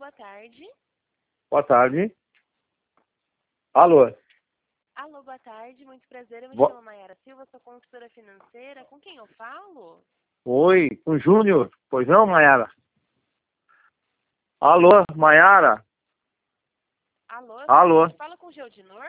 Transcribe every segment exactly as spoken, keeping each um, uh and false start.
boa tarde. Boa tarde. Alô? Alô, boa tarde, muito prazer. Eu me Bo... chamo Mayara Silva, sou consultora financeira. Com quem eu falo? Oi, com o Júnior. Pois não, Mayara? Alô, Mayara? Alô, Alô? fala com o Geodinor?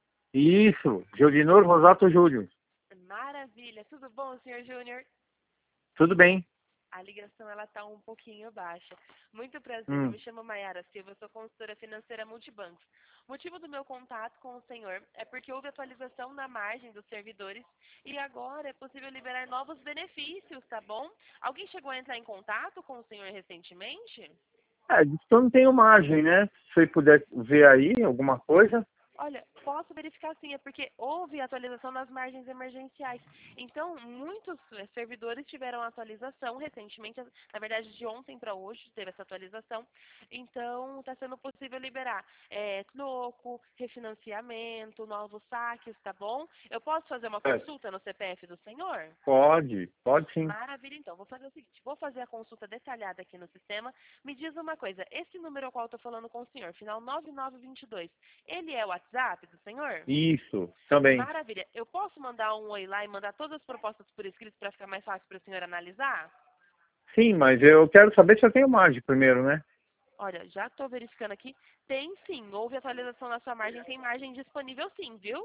Isso, Geodinor Rosato Júnior. Maravilha, tudo bom, senhor Júnior? Tudo bem? A ligação ela tá um pouquinho baixa. Muito prazer, eu Hum. me chamo Mayara Silva, sou consultora financeira multibancos. O motivo do meu contato com o senhor é porque houve atualização na margem dos servidores e agora é possível liberar novos benefícios, tá bom? Alguém chegou a entrar em contato com o senhor recentemente? É, diz que eu não tenho margem, né? Se você puder ver aí alguma coisa. Olha, posso verificar sim, é porque houve atualização nas margens emergenciais. Então, muitos eh, servidores tiveram atualização recentemente, na verdade de ontem para hoje teve essa atualização. Então, está sendo possível liberar é, troco, refinanciamento, novos saques, tá bom? Eu posso fazer uma É, consulta no C P F do senhor? pode, pode sim. Maravilha, então. Vou fazer o seguinte, vou fazer a consulta detalhada aqui no sistema. Me diz uma coisa, esse número ao qual eu estou falando com o senhor, final nove nove dois dois, ele é o WhatsApp do senhor? Isso, também. Maravilha. Eu posso mandar um oi lá e mandar todas as propostas por escrito para ficar mais fácil para o senhor analisar? Sim, mas eu quero saber se eu tenho margem primeiro, né? Olha, já estou verificando aqui. Tem sim, houve atualização na sua margem, tem margem disponível sim, viu?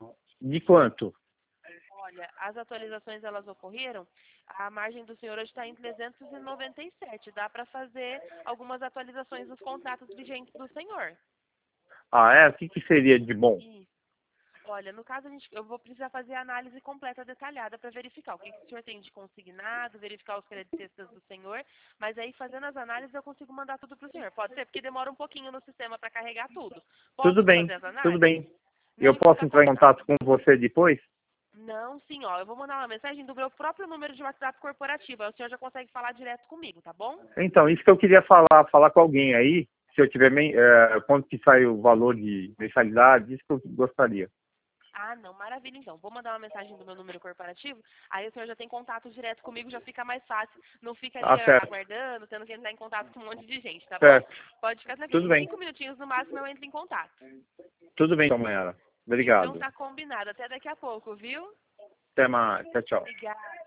De quanto? Olha, as atualizações elas ocorreram, a margem do senhor hoje está em trezentos e noventa e sete. Dá para fazer algumas atualizações nos contratos vigentes do senhor. Ah, é? O que, que seria de bom? Isso. Olha, no caso a gente, eu vou precisar fazer a análise completa detalhada para verificar o que, que o senhor tem de consignado, verificar os créditos extras do senhor, mas aí fazendo as análises eu consigo mandar tudo para o senhor. Pode ser, porque demora um pouquinho no sistema para carregar tudo. Tudo Posso bem, fazer as tudo análises? bem. Eu Não, então posso tá entrar em combinado. contato com você depois? Não, sim, ó, eu vou mandar uma mensagem do meu próprio número de WhatsApp corporativo, aí o senhor já consegue falar direto comigo, tá bom? Então, isso que eu queria falar, falar com alguém aí, se eu tiver, men- é, quanto que sai o valor de mensalidade, isso que eu gostaria. Ah, não, maravilha então. Vou mandar uma mensagem do meu número corporativo, aí o senhor já tem contato direto comigo, já fica mais fácil. Não fica ali Ah, ah, certo, aguardando, tendo que entrar em contato com um monte de gente, tá bom? certo. Pode ficar tranquilo. Tudo Em bem, cinco minutinhos no máximo eu entro em contato. tudo bem, então, Mayara. Então Obrigado. tá combinado. Até daqui a pouco, viu? Até mais. Tchau, tchau. Obrigada.